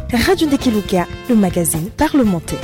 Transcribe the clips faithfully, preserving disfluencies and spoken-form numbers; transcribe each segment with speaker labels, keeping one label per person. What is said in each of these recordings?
Speaker 1: Radio Ndekeluka, le magazine parlementaire.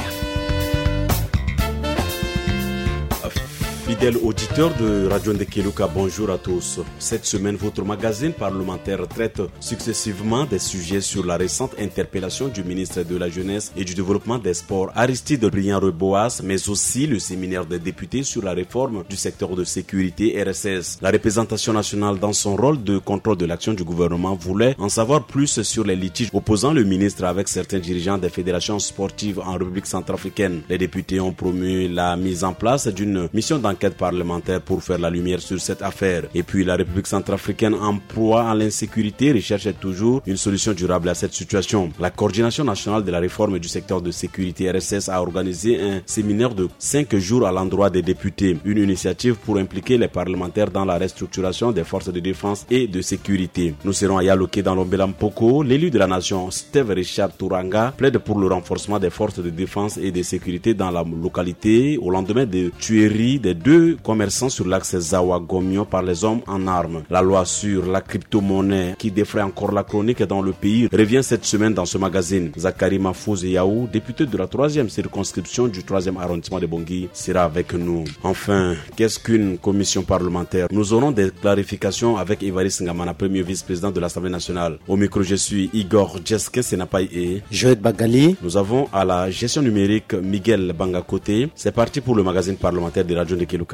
Speaker 2: Fidèles auditeurs de Radio Ndekeluka, bonjour à tous. Cette semaine, votre magazine parlementaire traite successivement des sujets sur la récente interpellation du ministre de la Jeunesse et du Développement des Sports, Aristide Briand-Reboas, mais aussi le séminaire des députés sur la réforme du secteur de sécurité R S S. La représentation nationale, dans son rôle de contrôle de l'action du gouvernement, voulait en savoir plus sur les litiges opposant le ministre avec certains dirigeants des fédérations sportives en République centrafricaine. Les députés ont promu la mise en place d'une mission d'enquête parlementaire pour faire la lumière sur cette affaire. Et puis la République centrafricaine, en proie à l'insécurité, recherche toujours une solution durable à cette situation. La coordination nationale de la réforme du secteur de sécurité R S S a organisé un séminaire de cinq jours à l'endroit des députés. Une initiative pour impliquer les parlementaires dans la restructuration des forces de défense et de sécurité. Nous serons à Yaloké dans l'Ombelampoko. L'élu de la nation, Steve Richard Touranga, plaide pour le renforcement des forces de défense et de sécurité dans la localité au lendemain de tueries des deux commerçants sur l'axe Zawa-Gomio par les hommes en armes. La loi sur la crypto-monnaie qui défraie encore la chronique dans le pays revient cette semaine dans ce magazine. Zachary Mahfouz Yaou, député de la troisième circonscription du troisième arrondissement de Bangui, sera avec nous. Enfin, qu'est-ce qu'une commission parlementaire? Nous aurons des clarifications avec Évariste Ngamana, premier vice-président de l'Assemblée nationale. Au micro, je suis Igor Djeske Senapai et
Speaker 3: Joël Bagali.
Speaker 2: Nous avons à la gestion numérique Miguel Bangakote. C'est parti pour le magazine parlementaire de Radio Ndekeluka.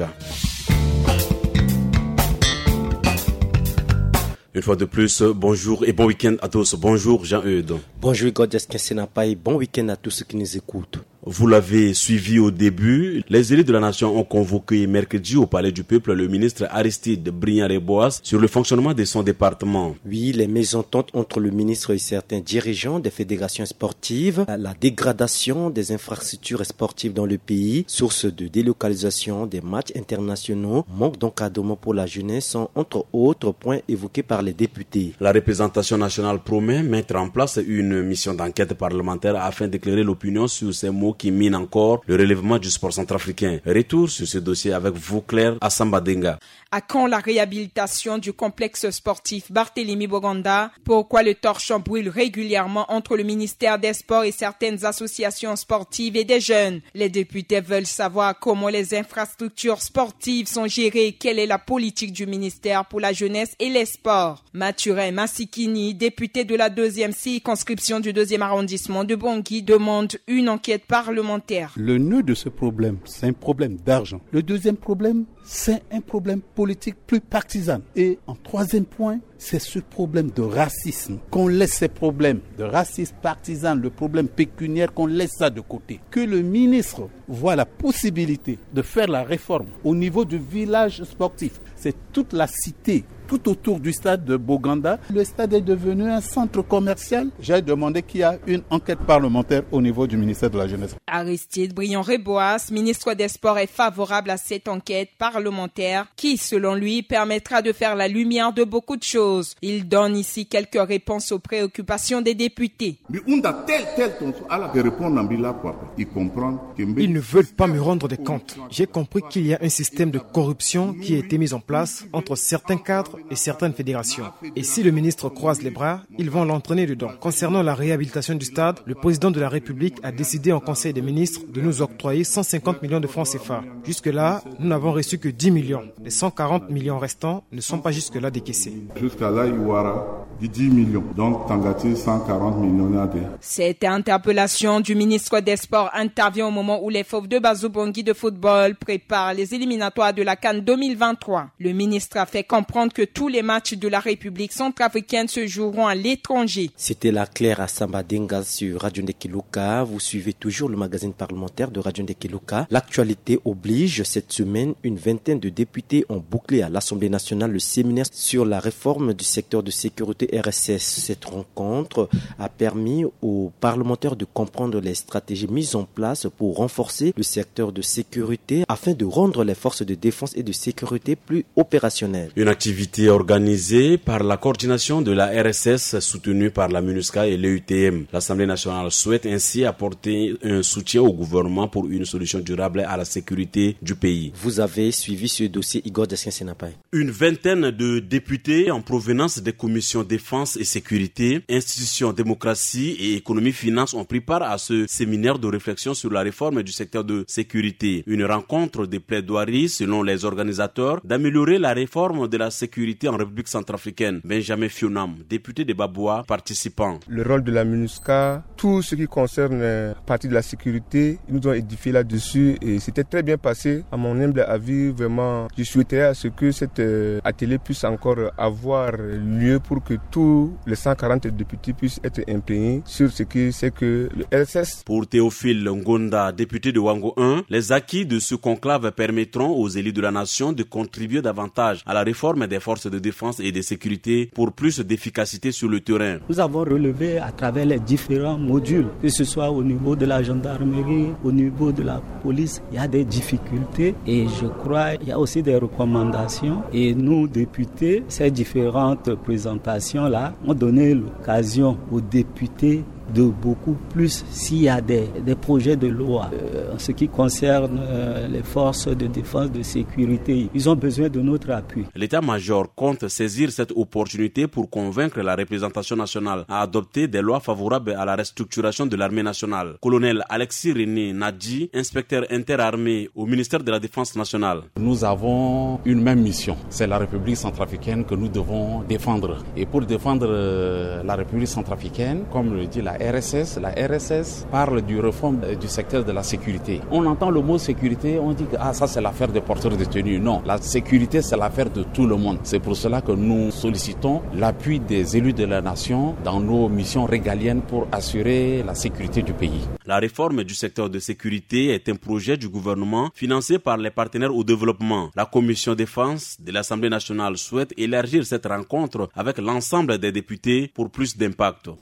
Speaker 2: Une fois de plus, bonjour et bon week-end à tous. Bonjour Jean-Eudes.
Speaker 3: Bonjour Igor Djeske Senapai, bon week-end à tous ceux qui nous écoutent.
Speaker 2: Vous l'avez suivi au début, les élus de la nation ont convoqué mercredi au Palais du Peuple le ministre Aristide Briand-Reboas sur le fonctionnement de son département.
Speaker 3: Oui, les mésententes entre le ministre et certains dirigeants des fédérations sportives, la dégradation des infrastructures sportives dans le pays, source de délocalisation des matchs internationaux, manque d'encadrement pour la jeunesse sont entre autres points évoqués par les députés.
Speaker 2: La représentation nationale promet mettre en place une mission d'enquête parlementaire afin d'éclairer l'opinion sur ces mots qui mine encore le relèvement du sport centrafricain. Retour sur ce dossier avec vous, Claire Assambadenga.
Speaker 4: À quand la réhabilitation du complexe sportif Barthélemy Boganda? Pourquoi le torchon brûle régulièrement entre le ministère des Sports et certaines associations sportives et des jeunes? Les députés veulent savoir comment les infrastructures sportives sont gérées. Quelle est la politique du ministère pour la jeunesse et les sports? Mathurin Massikini, député de la deuxième circonscription du deuxième arrondissement de Bangui, demande une enquête parlementaire.
Speaker 5: Le nœud de ce problème, c'est un problème d'argent. Le deuxième problème, c'est un problème politique plus partisan. Et en troisième point, c'est ce problème de racisme. Qu'on laisse ces problèmes de racisme partisan, le problème pécuniaire, qu'on laisse ça de côté. Que le ministre voit la possibilité de faire la réforme au niveau du village sportif. C'est toute la cité, tout autour du stade de Boganda. Le stade est devenu un centre commercial. J'ai demandé qu'il y ait une enquête parlementaire au niveau du ministère de la Jeunesse.
Speaker 4: Aristide Briand-Reboas, ministre des Sports, est favorable à cette enquête parlementaire qui, selon lui, permettra de faire la lumière de beaucoup de choses. Il donne ici quelques réponses aux préoccupations des députés.
Speaker 6: Ils
Speaker 7: ne veulent pas me rendre des comptes. J'ai compris qu'il y a un système de corruption qui a été mis en place entre certains cadres et certaines fédérations. Et si le ministre croise les bras, ils vont l'entraîner dedans. Concernant la réhabilitation du stade, le président de la République a décidé en Conseil des ministres de nous octroyer cent cinquante millions de francs C F A. Jusque-là, nous n'avons reçu que dix millions. Les cent quarante millions restants ne sont pas jusque-là décaissés.
Speaker 6: Jusqu'à là, il y aura dix millions. Donc, Tangati, cent quarante millions.
Speaker 4: Cette interpellation du ministre des Sports intervient au moment où les Fauves de Bazou-Bangui de football préparent les éliminatoires de la CAN deux mille vingt-trois. Le ministre a fait comprendre que tous les matchs de la République centrafricaine se joueront à l'étranger.
Speaker 3: C'était la Claire Assambadenga sur Radio Ndekeluka. Vous suivez toujours le magazine parlementaire de Radio Ndekeluka. L'actualité oblige. Cette semaine, une vingtaine de députés ont bouclé à l'Assemblée nationale le séminaire sur la réforme du secteur de sécurité R S S. Cette rencontre a permis aux parlementaires de comprendre les stratégies mises en place pour renforcer le secteur de sécurité afin de rendre les forces de défense et de sécurité plus opérationnelles.
Speaker 2: Une activité organisée par la coordination de la R S S soutenue par la MINUSCA et l'E U T M. L'Assemblée nationale souhaite ainsi apporter un soutien au gouvernement pour une solution durable à la sécurité du pays.
Speaker 3: Vous avez suivi ce dossier, Igor Djeske Senapai.
Speaker 2: Une vingtaine de députés en provenance des commissions des défense et sécurité, institutions, démocratie et économie-finance ont pris part à ce séminaire de réflexion sur la réforme du secteur de sécurité. Une rencontre de plaidoirie, selon les organisateurs, d'améliorer la réforme de la sécurité en République centrafricaine. Benjamin Fionam, député de Baboua, participant.
Speaker 8: Le rôle de la MINUSCA, tout ce qui concerne la partie de la sécurité, ils nous ont édifié là-dessus et c'était très bien passé. À mon humble avis, vraiment, je souhaiterais à ce que cet euh, atelier puisse encore avoir lieu pour que tous les cent quarante députés puissent être imprégnés sur ce que c'est que le R S S.
Speaker 2: Pour Théophile Ngonda, député de Wango un, les acquis de ce conclave permettront aux élus de la nation de contribuer davantage à la réforme des forces de défense et de sécurité pour plus d'efficacité sur le terrain.
Speaker 9: Nous avons relevé à travers les différents modules, que ce soit au niveau de la gendarmerie, au niveau de la police, il y a des difficultés et je crois qu'il y a aussi des recommandations. Et nous, députés, ces différentes présentations-là ont donné l'occasion aux députés de beaucoup plus s'il y a des, des projets de loi. Euh, en ce qui concerne euh, les forces de défense, de sécurité, ils ont besoin de notre appui.
Speaker 2: L'état-major compte saisir cette opportunité pour convaincre la représentation nationale à adopter des lois favorables à la restructuration de l'armée nationale. Colonel Alexis René Nadji, inspecteur interarmée au ministère de la Défense nationale.
Speaker 10: Nous avons une même mission, c'est la République centrafricaine que nous devons défendre. Et pour défendre euh, la République centrafricaine, comme le dit la R S S, la R S S parle du réforme du secteur de la sécurité. On entend le mot sécurité, on dit que ah, ça c'est l'affaire des porteurs de tenue. Non, la sécurité c'est l'affaire de tout le monde. C'est pour cela que nous sollicitons l'appui des élus de la nation dans nos missions régaliennes pour assurer la sécurité du pays.
Speaker 2: La réforme du secteur de sécurité est un projet du gouvernement financé par les partenaires au développement. La commission défense de l'Assemblée nationale souhaite élargir cette rencontre avec l'ensemble des députés pour plus d'impact.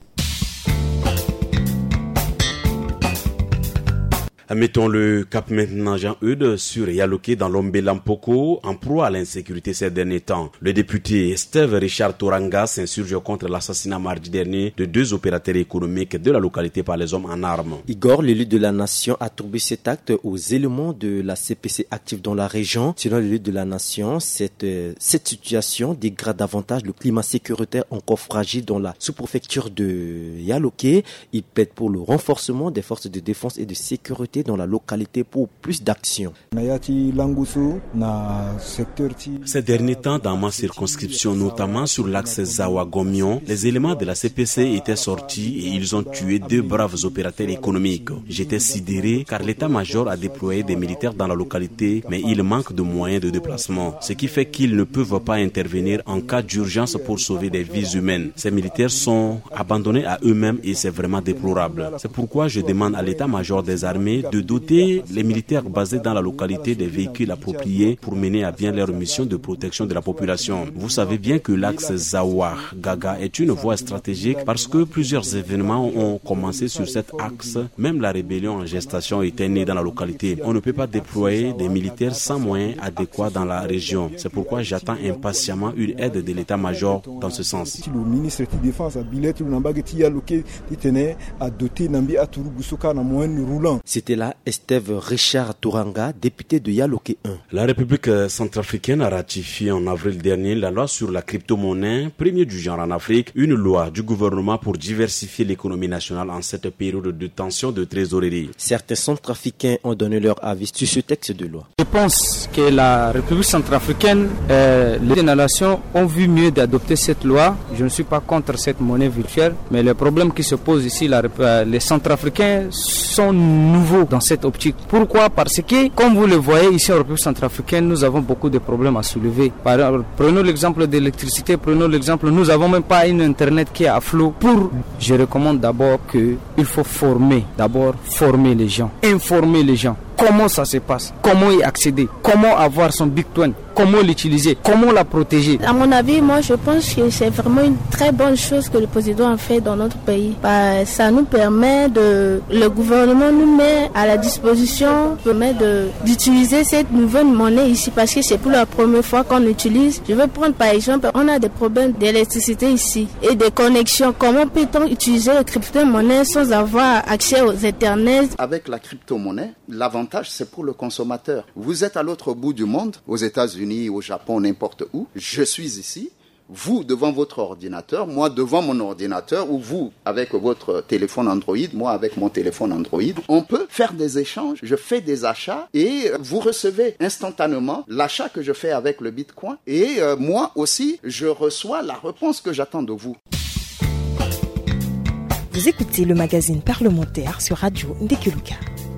Speaker 2: Mettons le cap maintenant, Jean-Eudes, sur Yaloké dans l'Ombé-Lampoko, en proie à l'insécurité ces derniers temps. Le député Steve Richard Toranga s'insurge contre l'assassinat mardi dernier de deux opérateurs économiques de la localité par les hommes en armes.
Speaker 3: Igor, l'élu de la nation, a attribué cet acte aux éléments de la C P C actifs dans la région. Selon l'élu de la nation, cette, cette situation dégrade davantage le climat sécuritaire encore fragile dans la sous-préfecture de Yaloké. Il plaide pour le renforcement des forces de défense et de sécurité dans la localité pour plus d'action.
Speaker 2: Ces derniers temps, dans ma circonscription, notamment sur l'axe Zawa-Gomion, les éléments de la C P C étaient sortis et ils ont tué deux braves opérateurs économiques. J'étais sidéré car l'état-major a déployé des militaires dans la localité, mais il manque de moyens de déplacement, ce qui fait qu'ils ne peuvent pas intervenir en cas d'urgence pour sauver des vies humaines. Ces militaires sont abandonnés à eux-mêmes et c'est vraiment déplorable. C'est pourquoi je demande à l'état-major des armées de doter les militaires basés dans la localité des véhicules appropriés pour mener à bien leur mission de protection de la population. Vous savez bien que l'axe Zawa-Gaga est une voie stratégique parce que plusieurs événements ont commencé sur cet axe. Même la rébellion en gestation était née dans la localité. On ne peut pas déployer des militaires sans moyens adéquats dans la région. C'est pourquoi j'attends impatiemment une aide de l'état-major dans ce sens.
Speaker 11: Le ministre de la Défense a doté Nambi Aturu Goussouka na moyen roulant.
Speaker 3: C'était là Esteve Richard Touranga, député de Yaloké un.
Speaker 2: La République centrafricaine a ratifié en avril dernier la loi sur la crypto-monnaie, premier du genre en Afrique, une loi du gouvernement pour diversifier l'économie nationale en cette période de tension de trésorerie.
Speaker 3: Certains centrafricains ont donné leur avis sur ce texte de loi.
Speaker 12: Je pense que la République centrafricaine, euh, les nations ont vu mieux d'adopter cette loi. Je ne suis pas contre cette monnaie virtuelle, mais le problème qui se pose ici, la, euh, les centrafricains sont nouveaux dans cette optique. Pourquoi? Parce que, comme vous le voyez ici en République centrafricaine, nous avons beaucoup de problèmes à soulever. Par exemple, prenons l'exemple de l'électricité, prenons l'exemple, nous n'avons même pas une internet qui est à flot. Pour, je recommande d'abord qu'il faut former, d'abord former les gens, informer les gens. Comment ça se passe? Comment y accéder? Comment avoir son Bitcoin? Comment l'utiliser? Comment la protéger?
Speaker 13: À mon avis, moi je pense que c'est vraiment une très bonne chose que le président a fait dans notre pays. Bah, ça nous permet de... Le gouvernement nous met à la disposition, permet de, d'utiliser cette nouvelle monnaie ici parce que c'est pour la première fois qu'on l'utilise. Je vais prendre par exemple, on a des problèmes d'électricité ici et des connexions. Comment peut-on utiliser la crypto-monnaie sans avoir accès aux Internet?
Speaker 14: Avec la crypto-monnaie, l'avantage c'est pour le consommateur. Vous êtes à l'autre bout du monde, aux États-Unis, au Japon, n'importe où. Je suis ici. vous devant votre ordinateur, moi devant mon ordinateur, ou vous avec votre téléphone Android, moi avec mon téléphone Android. On peut faire des échanges, je fais des achats et vous recevez instantanément l'achat que je fais avec le Bitcoin et euh, moi aussi, je reçois la réponse que j'attends de vous.
Speaker 1: Vous écoutez le magazine parlementaire sur Radio Ndekeluka.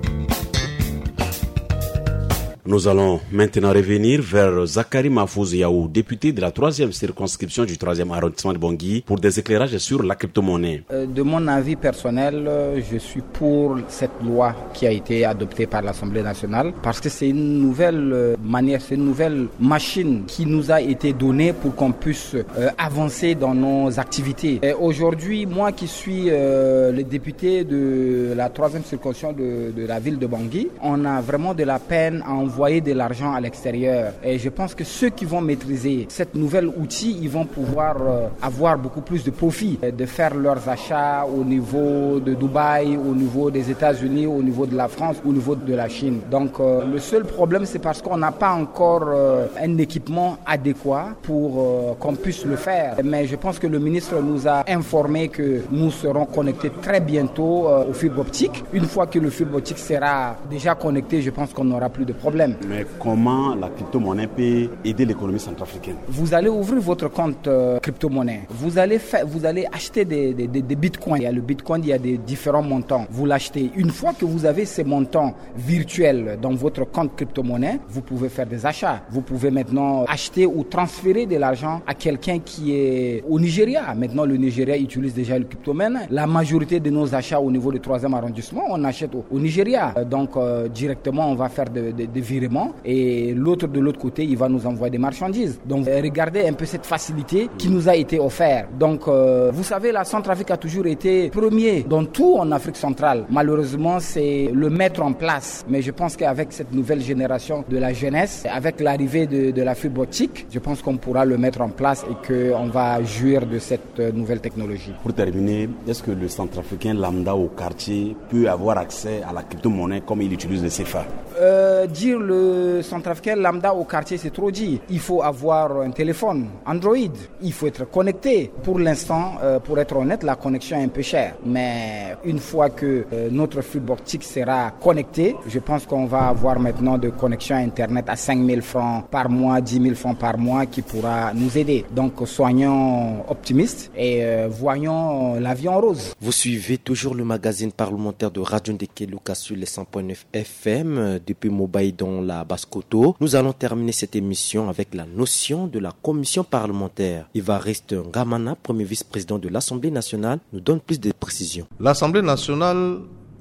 Speaker 2: Nous allons maintenant revenir vers Zakari Mahfouz Yaou, député de la troisième circonscription du troisième arrondissement de Bangui, pour des éclairages sur la crypto-monnaie.
Speaker 15: Euh, de mon avis personnel, je suis pour cette loi qui a été adoptée par l'Assemblée nationale parce que c'est une nouvelle manière, c'est une nouvelle machine qui nous a été donnée pour qu'on puisse euh, avancer dans nos activités. Et aujourd'hui, moi qui suis euh, le député de la troisième circonscription de, de la ville de Bangui, on a vraiment de la peine à envoyer de l'argent à l'extérieur. Et je pense que ceux qui vont maîtriser cette nouvelle outil, ils vont pouvoir euh, avoir beaucoup plus de profit, de faire leurs achats au niveau de Dubaï, au niveau des États-Unis, au niveau de la France, au niveau de la Chine. Donc euh, le seul problème, c'est parce qu'on n'a pas encore euh, un équipement adéquat pour euh, qu'on puisse le faire. Mais je pense que le ministre nous a informé que nous serons connectés très bientôt euh, au fibre optique. Une fois que le fibre optique sera déjà connecté, je pense qu'on n'aura plus de problème.
Speaker 2: Mais comment la crypto-monnaie peut aider l'économie centrafricaine?
Speaker 15: Vous allez ouvrir votre compte euh, crypto-monnaie. Vous allez, fa- vous allez acheter des, des, des, des bitcoins. Il y a le bitcoin, il y a des différents montants. Vous l'achetez. Une fois que vous avez ces montants virtuels dans votre compte crypto-monnaie, vous pouvez faire des achats. Vous pouvez maintenant acheter ou transférer de l'argent à quelqu'un qui est au Nigeria. Maintenant, le Nigeria utilise déjà le crypto-monnaie. La majorité de nos achats au niveau du troisième arrondissement, on achète au, au Nigeria. Euh, donc, euh, directement, on va faire des de, de virements et l'autre de l'autre côté, il va nous envoyer des marchandises. Donc, euh, regardez un peu cette facilité qui nous a été offerte. Donc, euh, vous savez, la Centrafrique a toujours été premier dans tout en Afrique centrale. Malheureusement, c'est le mettre en place. Mais je pense qu'avec cette nouvelle génération de la jeunesse, avec l'arrivée de, de la fibre optique, je pense qu'on pourra le mettre en place et qu'on va jouir de cette nouvelle technologie.
Speaker 2: Pour terminer, est-ce que le Centrafricain lambda au quartier peut avoir accès à la crypto-monnaie comme il utilise le C F A?
Speaker 15: euh, Dire le Centrafricain lambda au quartier, c'est trop dit. Il faut avoir un téléphone Android. Il faut être connecté. Pour l'instant, euh, pour être honnête, la connexion est un peu chère. Mais une fois que euh, notre fibre optique sera connectée, je pense qu'on va avoir maintenant de connexion Internet à cinq mille francs par mois, dix mille francs par mois qui pourra nous aider. Donc, soyons optimistes et euh, voyons la vie en rose.
Speaker 3: Vous suivez toujours le magazine parlementaire de Radio Ndekeluka sur les cent point neuf F M depuis Mobaï dans la Basse-Koto. Nous allons terminer cette émission avec la notion de la commission parlementaire. Évariste Ngamana, premier vice-président de l'Assemblée nationale, nous donne plus de précisions.
Speaker 16: L'Assemblée nationale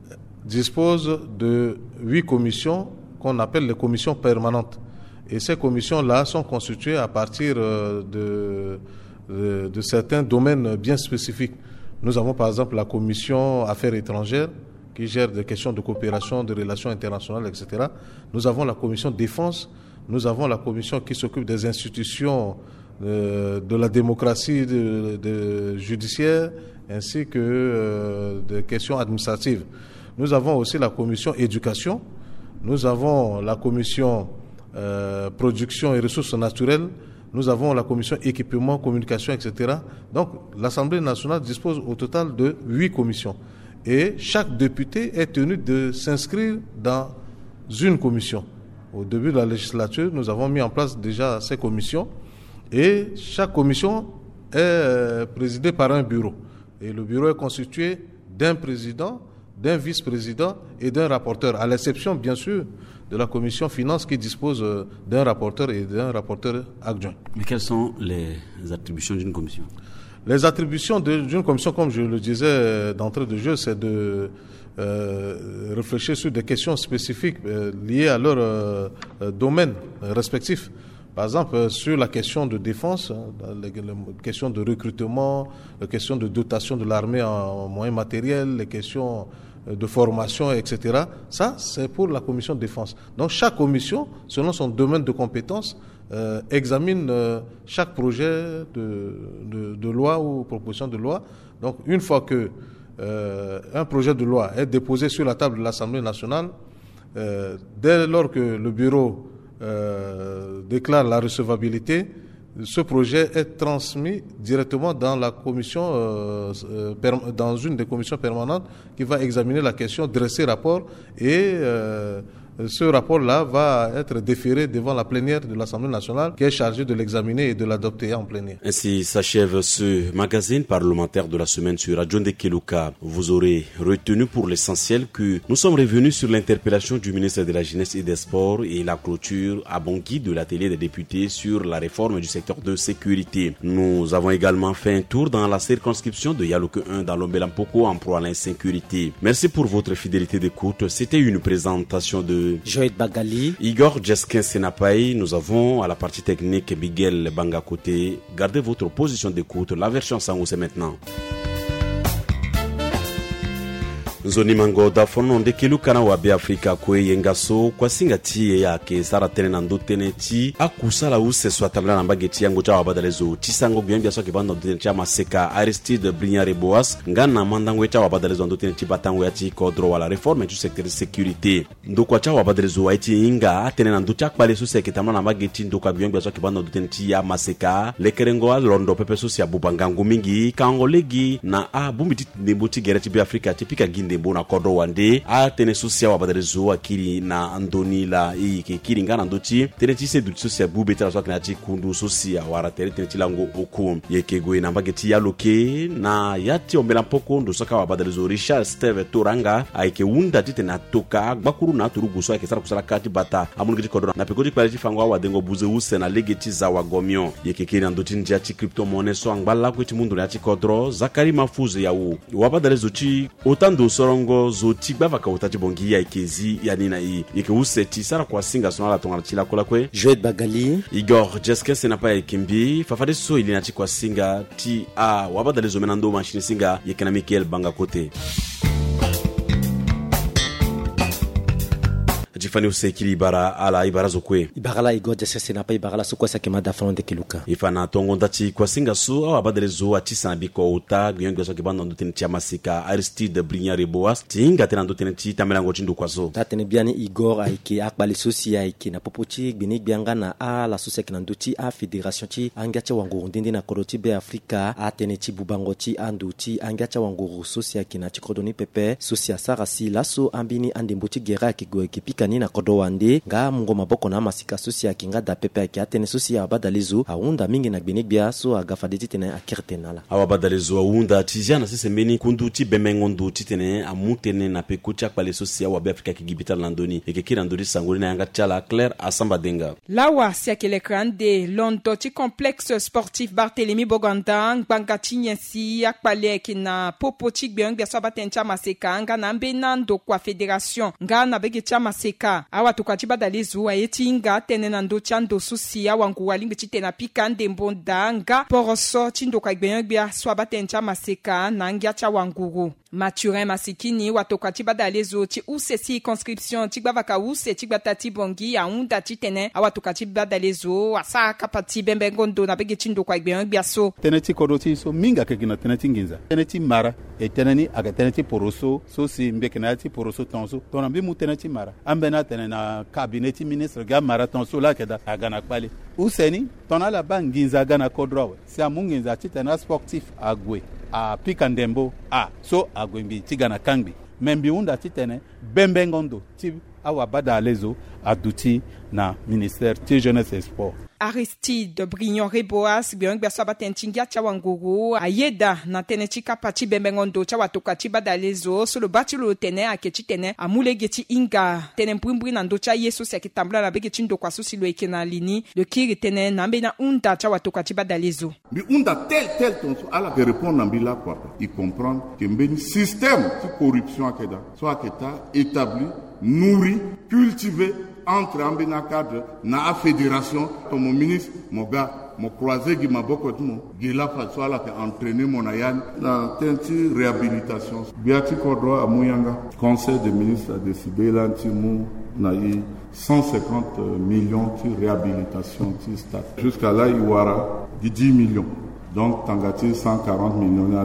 Speaker 16: dispose de huit commissions qu'on appelle les commissions permanentes. Et ces commissions-là sont constituées à partir de, de, de certains domaines bien spécifiques. Nous avons par exemple la commission Affaires étrangères qui gère des questions de coopération, de relations internationales, et cetera. Nous avons la commission Défense, nous avons la commission qui s'occupe des institutions euh, de la démocratie de, de judiciaire ainsi que euh, des questions administratives. Nous avons aussi la commission Éducation, nous avons la commission euh, Production et ressources naturelles, nous avons la commission Équipement, Communication, et cetera. Donc l'Assemblée nationale dispose au total de huit commissions. Et chaque député est tenu de s'inscrire dans une commission. Au début de la législature, nous avons mis en place déjà ces commissions et chaque commission est présidée par un bureau. Et le bureau est constitué d'un président, d'un vice-président et d'un rapporteur, à l'exception bien sûr de la commission finance qui dispose d'un rapporteur et d'un rapporteur adjoint.
Speaker 2: Mais quelles sont les attributions d'une commission ?
Speaker 16: Les attributions de, d'une commission, comme je le disais d'entrée de jeu, c'est de euh, réfléchir sur des questions spécifiques euh, liées à leur euh, domaine respectif. Par exemple, euh, sur la question de défense, hein, les, les questions de recrutement, les questions de dotation de l'armée en, en moyens matériels, les questions de formation, et cetera. Ça, c'est pour la commission de défense. Donc, chaque commission, selon son domaine de compétences, Euh, examine euh, chaque projet de, de, de loi ou proposition de loi. Donc, une fois que euh, un projet de loi est déposé sur la table de l'Assemblée nationale, euh, dès lors que le bureau euh, déclare la recevabilité, ce projet est transmis directement dans la commission, euh, euh, per, dans une des commissions permanentes qui va examiner la question, dresser rapport et euh, ce rapport-là va être déféré devant la plénière de l'Assemblée nationale qui est chargée de l'examiner et de l'adopter en plénière.
Speaker 2: Ainsi s'achève ce magazine parlementaire de la semaine sur Radio Ndekeluka. Vous aurez retenu pour l'essentiel que nous sommes revenus sur l'interpellation du ministre de la Jeunesse et des Sports et la clôture à Bangui de l'atelier des députés sur la réforme du secteur de sécurité. Nous avons également fait un tour dans la circonscription de Yalouke un dans l'Ombelampoko en proie à l'insécurité. Merci pour votre fidélité d'écoute. C'était une présentation de
Speaker 3: Joël Bagali,
Speaker 2: Igor Jeskin Senapai. Nous avons à la partie technique Miguel Bangakote. Gardez votre position d'écoute. La version sango c'est maintenant. Nzoni mango da fono ndekelu kana wa bi Afrika kwe yengaso kwa singati ya ke sara tene na ndotene ti akusala use swatabla na mbageti yango cha wabadalezo tisango byambya so ke bando ndotene cha maseka Aristide Brignare Boas ngana mandango cha wabadalezo ndotene ti batango ya ti kodro wala réforme du secteur de sécurité ndoko cha wabadalezo aiti inga tene na nducha kwale so seke tamla na mbageti ndoko byambya so ke bando ndotene ti ya maseka lekerengo londo pepe so sia bubangango mingi kangolegi na a bumbiti ndembuti gereti bi Afrika tipika ginde mbona kodo wande a tene sosia wabadalezo akiri na andoni la i ke kiri ngana ndoti tene ti se dutso sia bube tala so kana ti kundu sosia wara tere tene ti lango oku yekego ina mbageti ya loke na yati ombela mpoko ndo soka wabadalezo Richard Steve Toranga aike wunda ti tena toka gbakuru na turugu so ake sara kusala kati bata amungi ti kodo na pekoti kwale ti fangwa wadengo buze use na legeti za wagomio yekeke na ndoti ndia ti crypto monnaie so angbala kweti mundu ya ti kodro Zakari Mafuze ya u wabadalezo ti otando sorongo zoti bavaka utati bongi ya ikezi ya nina i yeke useti sara kwa singa sonala tongala chila kola kwe
Speaker 3: Joël Bagali,
Speaker 2: Igor Jeskin Senapa ya kimbi fafade so ilina ti kwa singa ti a wabadalezo menando machine singa yeke na Michael Bangakote. Jifani usekili ibara ala ibara zokwe
Speaker 3: Ibarala Igor Jeskin Senapa Ibarala sokwa sakema da fono Ndekeluka.
Speaker 2: Ifana tongo ndati kwa singa so awa badalezo atisa biko uta gyengo so kibando ndotene tia masika Aristide Brignare Boas tinga tena ndotene ti tamelango tindu kwa so
Speaker 3: tatene biani Igor aiki akbali sosia aiki na popoti gbini bianga na a la sosia kina ndoti a fédération ti angacha wango ndindi na koroti be Afrika atene ti bubango ti anduti angacha wango sosia kina ti kodoni pepe sosia sarasi laso ambini andemboti gera ki go ekipika ni na kodo wande nga mungo maboko na masika sosia kinga da pepe ki atene sosia badalezo aunda mingi na gbini bia so agafadeti tene akirtenala
Speaker 2: awa badalezo aunda tijana sese meni kundu ti bemengondo ti tene amutene na pekucha kwale sosia wa be Afrika ki gibita landoni ekekira ndori sangoli na yanga chala Claire Asamba Denga
Speaker 4: lawa siakele krande londo ti complexe sportif Barthélemy Boganda ngangati nyensi akpale kina popo ti gbe ngbe so batencha maseka nga na mbenando kwa fédération nga na bege cha maseka awa to kwa ti badalezo ayeti nga tene na ndo chando susia wangu walimbe ti tena pikande mbonda nga poroso ti ndo kwa gbe ngbe so batencha maseka na ngia cha wanguru Mathurin Masikini watoka ti badalezo ti use circonscription ti gbavaka use ti gbatati bongi aunda ti tene awatoka ti badalezo asa kapati bembengondo na bege chindo kwa gbe ngbiaso
Speaker 5: tene ti kodoti so minga ke gina tene ti nginza tene ti mara e tene ni aga tene ti poroso so si mbeke na ti poroso tonso tona bi mu tene ti mara ambena tene na cabinet ministre ga mara tonso la keda aga na kpali useni tona la banginza ga na kodro si amunginza ti tene sportif agwe a pikandembo a so agwembi tigana kangbi membi unda titene bembengondo ti awa badalezo aduti na ministère ti jeunesse et sport
Speaker 4: Aristide Brignare Boas biong bia sabatentingia cha wanguru ayeda na tene ti kapati bembengondo cha watoka ti badalezo so lo batulo tene aketi tene amulege ti inga tene mprimbri na ndo cha yeso se kitambla na bege ti ndo kwa so silo ekena lini le kiri tene na mbena unda cha watoka ti badalezo
Speaker 6: bi unda tel tel tonso ala ke répondre na mbila kwa il comprendre que mbeni système ti corruption akeda so aketa établi nourri cultivé entre ambina cadre na a fédération comme mon ministre mon gars mon croisé qui m'a beaucoup de mon gila façon là que entraîner mon ayan na tenti réhabilitation biati kodro amuyanga conseil des ministres a décidé là mu na i cent cinquante millions de réhabilitation de stade jusqu'à là il y aura dix millions donc tangati cent quarante millions de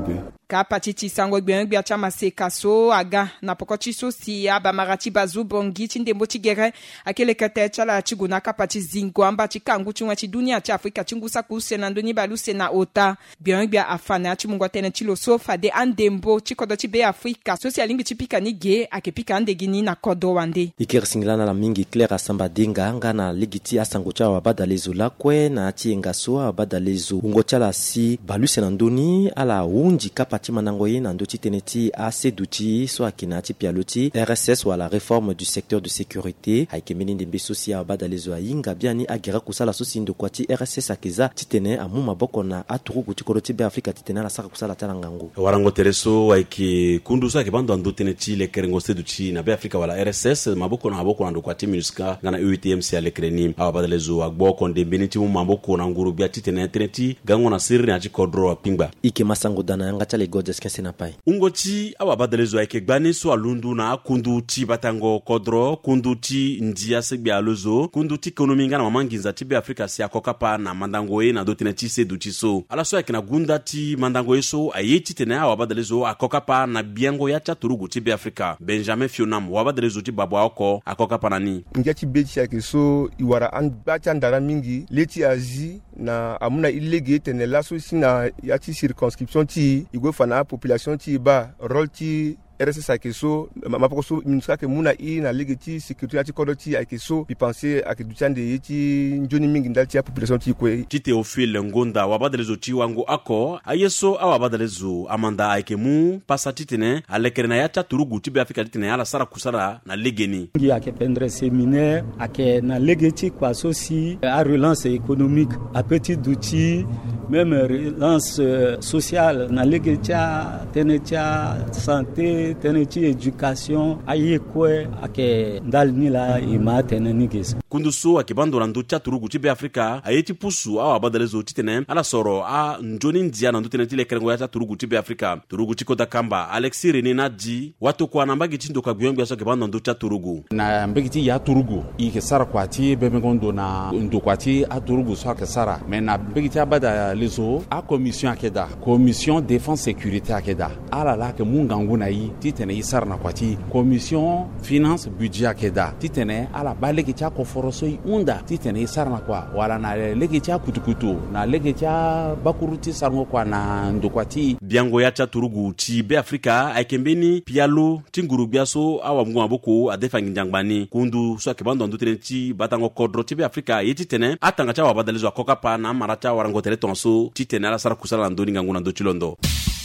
Speaker 4: kapatiti sango gbengbia chama sekaso aga na pokoti sosi aba marati bazu bongi chindembo chigere akele kete chala chiguna kapati zingo amba chikangu chunwa chidunia cha Afrika chingusa kusena ndoni baluse na ota gbengbia afana chimungo tene chiloso fade andembo chikodo chibe Afrika socialingi chipika nige akepika andegini na kodo wande
Speaker 3: ikere singlana la mingi Claire Sambadenga anga na ligiti asangocha wa badalezo lakwe na chienga soa badalezo ungochala si baluse na ndoni ala unji kapati manangoye na ndoti teneti aseduti so akina ti pialoti R S S wala réforme du secteur de sécurité haikemeni ndembe sosia badalezo ainga biani agera kusala sosi ndo kwati R S S akeza titene amu maboko na aturu kutikoro be Afrika titene la saka kusala talangango
Speaker 2: warango tereso aiki kundusa ke bando ndo teneti le kerengo seduti na be Afrika wala R S S maboko na maboko na ndo kwati minuska ngana U T M C ale kreni aba badalezo agboko ndembe ti mu maboko na nguru bia titene teneti gango na sirri na chikodro pingba
Speaker 3: ike masango dana yanga chale gojes kesena pai
Speaker 2: ungoti aba badalezo aiki gbani so alundu na kundu ti batango kodro kundu ti ndia sebia lozo kundu ti ekonomi ngana mamanginza ti be Afrika si akokapa na mandango e na dotene ti seduti so ala so akina gunda ti mandango eso ayeti tene aba badalezo akokapa na biango ya cha turugu ti be Afrika Benjamin Fionam wa badalezo ti babo oko akokapa nani
Speaker 8: ngia ti bechi yake so iwara an bacha ndara mingi leti azi na amuna ilege tene laso sina ya ti circonscription ti igwe fana population ti ba role ti R S S akeso mapokoso minuska ke muna i na legiti sécurité ati kodoti akeso bi penser akeduchande yiti njoni mingi ndalti ya population ti kwe
Speaker 2: ti Théophile Ngonda wabadalezo ti wango ako ayeso awabadalezo amanda aikemu pasati tene alekerena ya turugu ti be Afrika tene ala sara kusara na legeni
Speaker 9: ngi akependre séminaire ake na legiti kwa sosi a relance économique a petit douti même relance sociale na legiti tene tia santé teneti education ayekwe ake ndalni la ima teneni gesa
Speaker 2: kunduso akibando na ndocha turugu ti be Afrika ayeti pusu awa badalezo titene ala soro a njoni ndia na ndotene tile kerengo ya turugu ti be Afrika turugu ti kota kamba Alexis René Nadi watu kwa nambagi ti ndoka byongya so kibando ndocha turugu
Speaker 10: na mbegi ya turugu ike sara kwati be mengondo na ndokwati a turugu so ke sara mais na mbegi ti abada lezo a commission akeda commission défense sécurité akeda ala la ke mungangu na yi titene isar na kwati commission finance budget akeda titene ala baleki cha koforoso unda titene isar na kwa wala na leki cha kutukutu na leki cha bakuruti sarngo kwa na ndokwati
Speaker 2: biango ya cha turugu ti be Afrika aikembeni pialo tinguru biaso awa mgu aboko adefa nginjangbani kundu so akebando ndotene ti batango kodro ti be Afrika yeti tene atanga cha wabadalezo akoka pa na maracha warango tele tonso titene ala sara kusala ndoni nganguna ndo chilondo.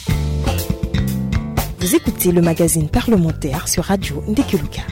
Speaker 1: Vous écoutez le magazine parlementaire sur Radio Ndekeluka.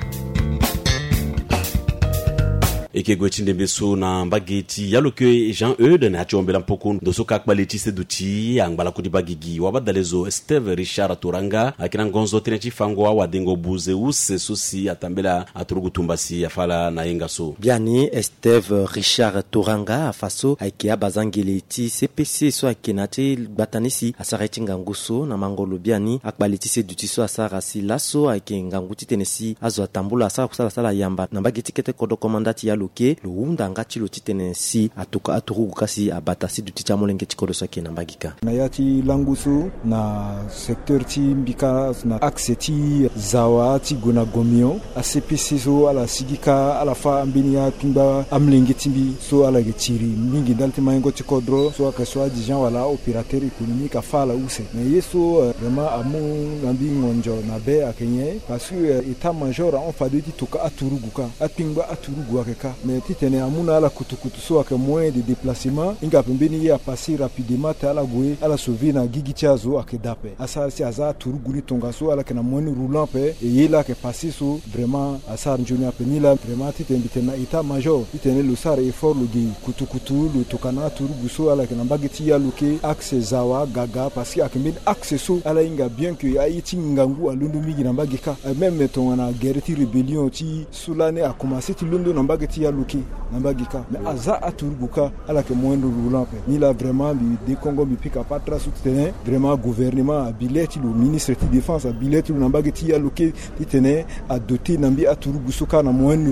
Speaker 2: Eke gwechinde beso na mbageti yaloke Jean Eude na chombela mpoko ndoso kakbaleti seduti angbala kuti bagigi wabadalezo Steve Richard Turanga akina ngonzo tenechi fango wa dengo buze use sosi atambela aturugu tumbasi afala na yengaso
Speaker 3: biani Steve Richard Turanga afaso aikia bazangeleti C P C so akinati batanisi asareti nganguso na mangolo biani akbaleti seduti so asarasi laso aikenganguti tenesi azo atambula asara kusala sala yamba na mbageti kete kodo komandati ya loke lo unda ngati lo titenensi atuka aturugu kasi abatasi du ticha molenge chikodo saki na mbagika
Speaker 11: na yati langusu na secteur ti mbika na axe ti zawa ti gona gomio a C P C so ala sigika ala fa ambini ya pimba amlenge timbi so ala getiri mingi dalti mayengo tikodro so ka so di gens wala opérateur économique a fa la use na yeso vraiment amu ngambi ngonjo na be akenye parce que état major on fa de ti toka aturugu ka apingba aturugu akeka mais titene amuna ala kutukutu so ake moyen de déplacement inga pembeni ya passer rapidement ta ala goe ala sauver na gigi chazo ake dape asa si aza turuguni tonga so ala kana moyen roulant pe et yela ke passer so vraiment asa njoni apeni la vraiment titene bitena état major titene le sar effort le gi kutukutu le tokana turugu so ala kana bageti ya loke axe zawa gaga parce que ake axe so ala inga bien que aiti ngangu alundu migi na bagika même tonga na guerre ti rébellion ti sulane a commencé ti lundu na bageti ya loke nambagika mais aza aturuguka ala ke moyen roulant pe ni la vraiment bi de Congo bi pika patra soutenir vraiment gouvernement a bileti le ministre de défense a bileti le nambageti ya loke titene a doté nambi aturugusuka na moyen roulant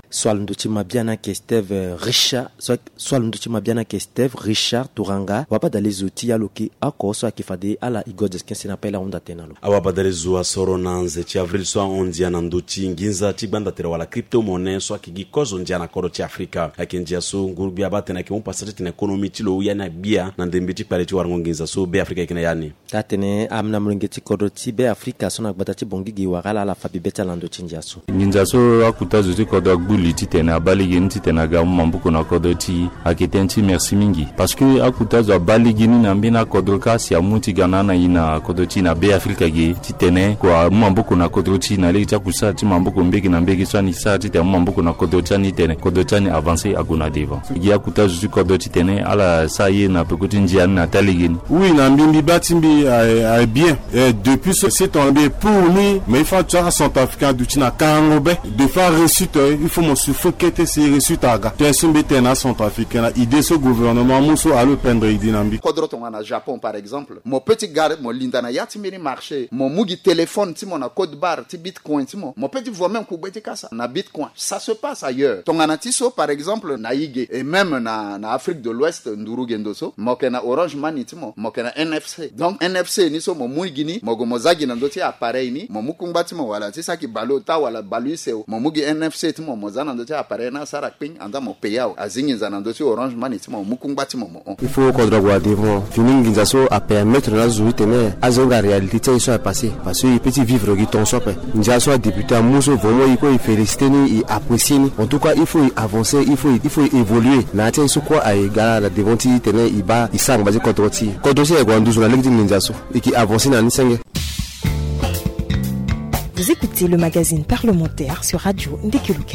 Speaker 3: soit l'ndochi mabiana ke Steve Richard soit l'ndochi mabiana ke Steve Richard Turanga wabadale zoti aloki ako so akifade ala igodes kensi na pela onda tenalo
Speaker 2: awabadale zuwa soro nanze chi avril so ondia na ndochi nginza chi banda tere wala crypto monnaie so akigi kozo ndia na koro chi Afrika akenjia so ngurbi abatena ke umpasate tena economy chi lo yana bia na ndembe chi pale chi warango nginza so be Afrika ikina yani
Speaker 3: tatene amna mlengeti koro chi be Afrika so na gbata chi bongigi wakala ala fabi beta lando chi ndia so
Speaker 17: nginza so akuta zuti kodo gbuli chi tena baligi nti tena ga mambuko na kodo chi aketenchi merci mingi parce que akuta zo baligi ni na mbina kodo kasi ya muti ganana ina kodo chi na be Afrika gi chi tene kwa mambuko na kodo chi na le cha kusa chi mambuko mbeki na mbeki swani sa chi te mambuko na kodo chi ni tene kodo chi ni avancer aguna devant gi akuta zuti kodo chi tene ala sa ye na pekuti njia na taligini
Speaker 18: oui na mbimbi batimbi est bien et depuis ce c'est tombé pour nous mais il faut tu as centrafricain du China kangobe de faire réussite il faut me suffoquer ces réussite aga tu es mbetena centrafricain idée ce gouvernement muso à le prendre idinambi
Speaker 14: kodroto na Japon par exemple mon petit gars mon linda na yati mini marché mon mugi téléphone ti mon code barre ti bitcoin ti mon mon petit voix même ku beti kasa na bitcoin ça se passe ailleurs tongana tiso par exemple na Ige et même na na Afrique de l'Ouest nduru gendoso mokena Orange Money ti mon mokena N F C donc N F C ni so mo muigini mogo mozagi na ndoti appareil ni mo mukumba ti mo wala ti saki balota wala baluse mo mugi N F C ti mo mozana ndoti appareil na sara ping anda mo payao azingi zana ndoti Orange Money ti mo mukumba ti mo mo
Speaker 19: il faut qu'on doit devant fini nginza so a permettre la zui tene azonga réalité ti so passé parce que il peut vivre qui ton sope nginza so député à muso vraiment il faut féliciter ni il apprécier ni en tout cas il faut avancer il faut il faut évoluer na ti so quoi a égal la devant ti tene iba isang bazi kodroti kodroti e gwanduzo na lengdi nginza so et qui avancer na nisenge.
Speaker 1: Vous écoutez le magazine parlementaire sur Radio Ndekeluka.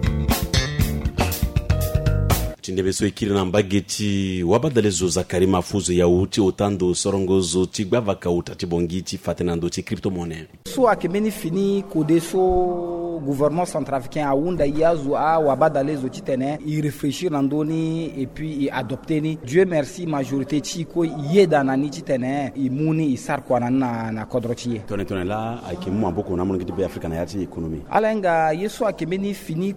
Speaker 2: Chindebeso ikiri na mbageti wabadale zo Zakari Mafuzo ya uti otando sorongozo tigba vakauta tibongiti fatenando ti crypto monnaie.
Speaker 15: So akemeni fini kodeso gouvernement centrafricain a unda yazu a wabadale zo titene i réfléchir nandoni et puis i adopter ni Dieu merci majorité chiko yeda nani titene i muni i sar kwa na na kodrotie.
Speaker 2: Tone tone la akemu amboko na mongi be Africa na yati economy.
Speaker 15: Alenga yeso akemeni fini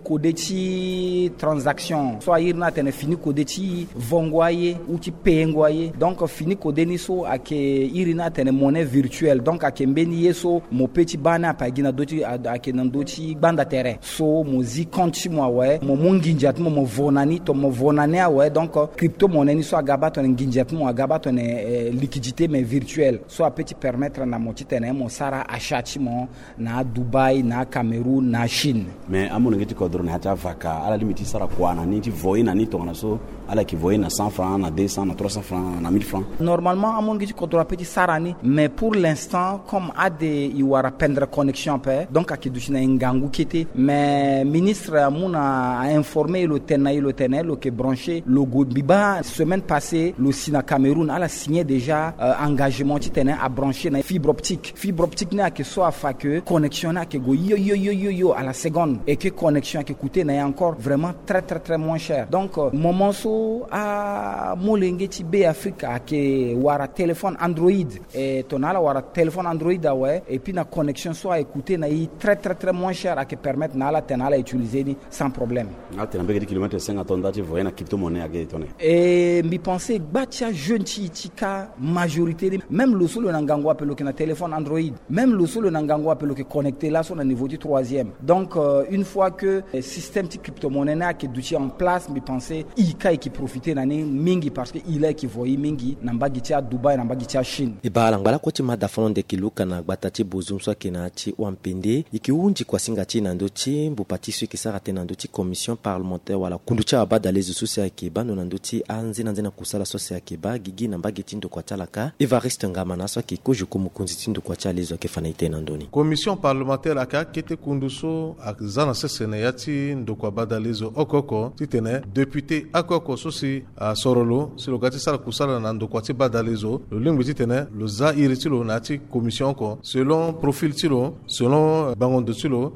Speaker 15: kodechi transaction so irna tene fini kodeti vongwaye ou ti pengwaye donc fini kodeni so ake irina tene monnaie virtuelle donc ake mbeni yeso mo petit bana pa gina doti ake nandoti banda terrain so mozi konti mo wa mo munginjat mo mo vonani to mo vonane wa donc crypto monnaie ni so agaba to nginjat mo agaba to ne eh, liquidité mais virtuelle so a petit permettre na mo titene mo sara achati mo na Dubai na Cameroun na Chine
Speaker 2: mais amono ngeti kodro na hata vaka ala limiti sara kwana ni ti voye na ni tongana so ala ki voye na cent francs na deux cents na trois cents francs na mille francs
Speaker 15: normalement amon ngeti kodro petit sarani mais pour l'instant comme a de iwara pendre connexion pe donc akidushina ngangu kete mais ministre amuna a informé le tenay le tenay le que branché logo biba semaine passée le Sina Cameroun a signé déjà euh, engagement ti tenay a branché na fibre optique fibre optique na que soit fa que connexion na que go yo yo yo yo yo à la seconde et que connexion qui coûtait na encore vraiment très très très moins cher donc euh, moment so a molengeti be Africa que wara téléphone Android et tonala wara téléphone Android a ouais et puis na connexion soit écouter na très très très moins cher à que permettre na la tenala utiliser ni sans problème
Speaker 2: na tenambe de kilomètre cinq tonda ti voyer na crypto monnaie ake toné
Speaker 15: et mi penser batia jeune ti tika majorité même le solo nangangwa pelo que na téléphone Android même le solo nangangwa pelo que connecté là sur le niveau du troisième donc euh, une fois que le système ti crypto monnaie na que duti en place mi penser ika qui profiter nani mingi parce que il est qui voyer mingi namba gitia Dubai namba gitia Chine
Speaker 3: e bala ngala ko ti madafon de kiluka na batati bozum so kina ti wampende ikiunji kwa singa ti nando ti mbupati so kisara te nando ti commission parlementaire wala kundu cha abada les socia ki bano nando ti anzi nanzi na kusala socia ki ba gigi namba gitindo kwa talaka Evariste Ngamana so ki ko jukumu kunzitindo kwa cha lezo ke fanaite nandoni
Speaker 16: commission parlementaire aka kete kunduso akzana sesene yati ndo kwa badalezo okoko titene député akoko sosi a sorolo silo gati sala kusala na ndo kwa ti badalezo lo lingwi titene lo za iritilo na ti commission ko selon profil tilo selon bangondo tilo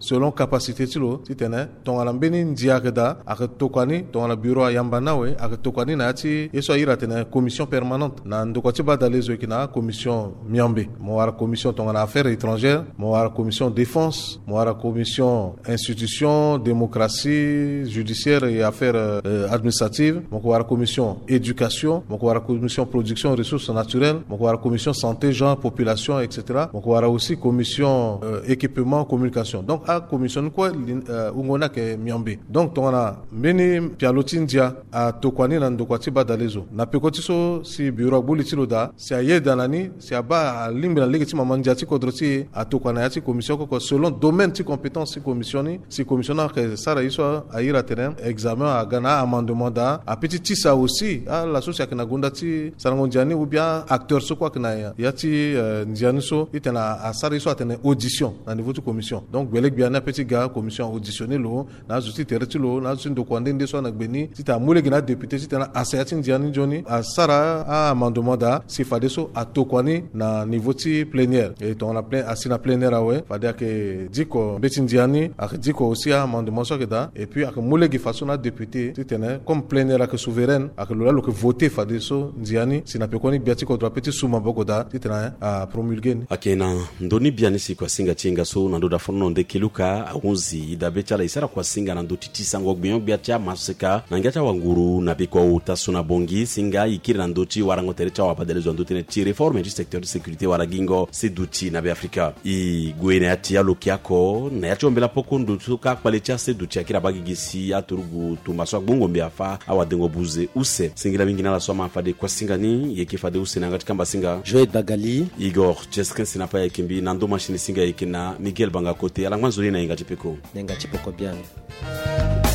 Speaker 16: selon capacité tilo titene tongala mbeni ndia keda ak tokani tongala bureau ayamba nawe ak tokani na ati yeso ira tene commission permanente na ndokoti badalezo kina commission miambe mo wara commission tongala affaires étrangères mo wara commission défense mo wara commission institution démocratie judiciaire et affaires euh, administratives mo wara commission éducation mo wara commission production ressources naturelles mo wara commission santé genre population etc mo wara aussi commission euh, équipement communication donc a commission quoi uh, ungona ke miambe donc tongana mbeni pialoti ndia a tokwani na ndokwati badalezo na pekoti so si bureau bulitilo da si aye danani si aba limbi na legiti mamanja ti kodroti a tokwana ya ti commission ko selon domaine ti compétence si commissioni si commissionnaire que sara iso ayira terrain examen a gana amendement da a petit tisa aussi a la socia kana gonda ti sarangondiani ou bien acteur so quoi kana ya ti uh, ndiani so itena a sara iso atene audition na niveau de commission donc belek bien na petit gars commission auditionné lo na justi tereti lo na justi ndokwande ndeso na gbeni tita mule gina député tita asayati ndiani joni a sara a amendement da si fade so a tokwani na niveau ti plénière et on a plein asina plénière awe fade ke diko beti ndiani ak diko aussi a amendement so da et puis ak mule gi façon na député titene comme plénière ak souveraine ak lo lo que voter fade so ndiani sina pekoni biati ko droit petit suma bogoda titena a promulguer
Speaker 2: akena ndoni biani si kwa singa chinga so na ndoda fono nde kiluka unzi idabecha la isara kwa singa na ndoti tisango gbion biacha maseka na ngacha wanguru na bikwa utasuna bongi singa ikiri na ndoti warango terecha wapadelezo ndoti ne ti réforme du secteur de sécurité waragingo seduti na be Afrika i gwene ati ya lokiako na yacho mbela poko ndutu ka kwalecha seduti akira bagigisi aturugu tumbaswa bongo mbiafa awadengo buze use singila mingina la soma fade kwa singa ni yekifade use na ngati kamba singa
Speaker 3: Joël Dagali
Speaker 2: Igor Jeskin sinapa yakimbi na ndo machine singa yekina Miguel Banga kote ala mwanzo na ingati peko
Speaker 3: ingati peko bien